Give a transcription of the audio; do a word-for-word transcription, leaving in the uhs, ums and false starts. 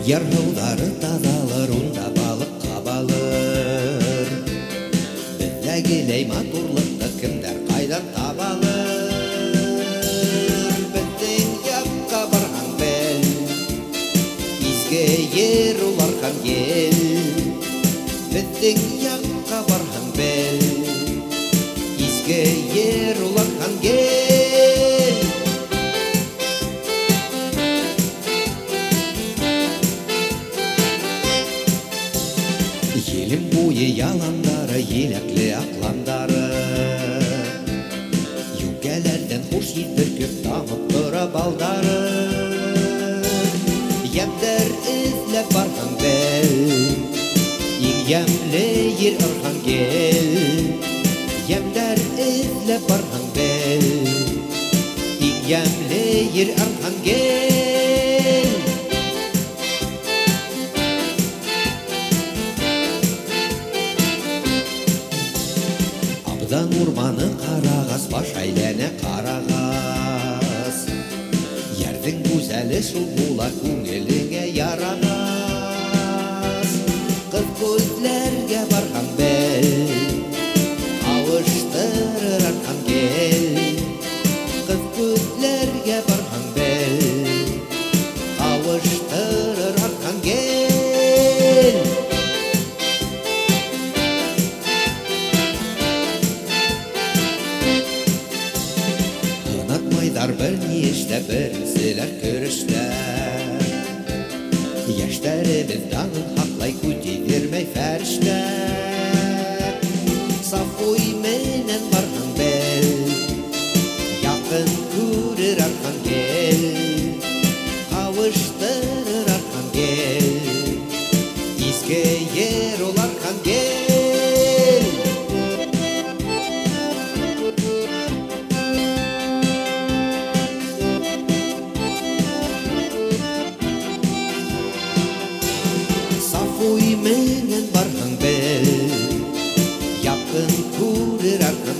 Ярһаулары тазалыр, унда балык кабалыр. Бездәгеләй матурлыкны кемдәр кайдан табалыр? Безнең якка барган бел, изге ер уларган ел. Безнең якка барган бел, изге ер уларган ел. Елім бойы яландары, еләклі акландары, юкәләрдән хуш итер көп тамып тора балдары. Ямдәр эзләп барган бел, иң ямле ер Архангел. Ямдәр эзләп барган бел, иң ямле ер Архангел. Абдан урманы карагас, баш әйләнә карагас. Ярдың гүзәле шул була, күңелеңә ярагас. Кыз күзләргә барган бел, кавыштырыр Архангел. Кыз күзләргә барган бел, кавыштырыр Архангел. Дар бер ни эштә, беренселәр көрөштә. Яшьтәребез данын хаклай, күтәрмәй фәрештә. Сафуй менән барган бел, якын күрер Архангел. Кавыштырыр Архангел, изге ер ул Архангел. Уй менән барган бел, якын күрер Архангел.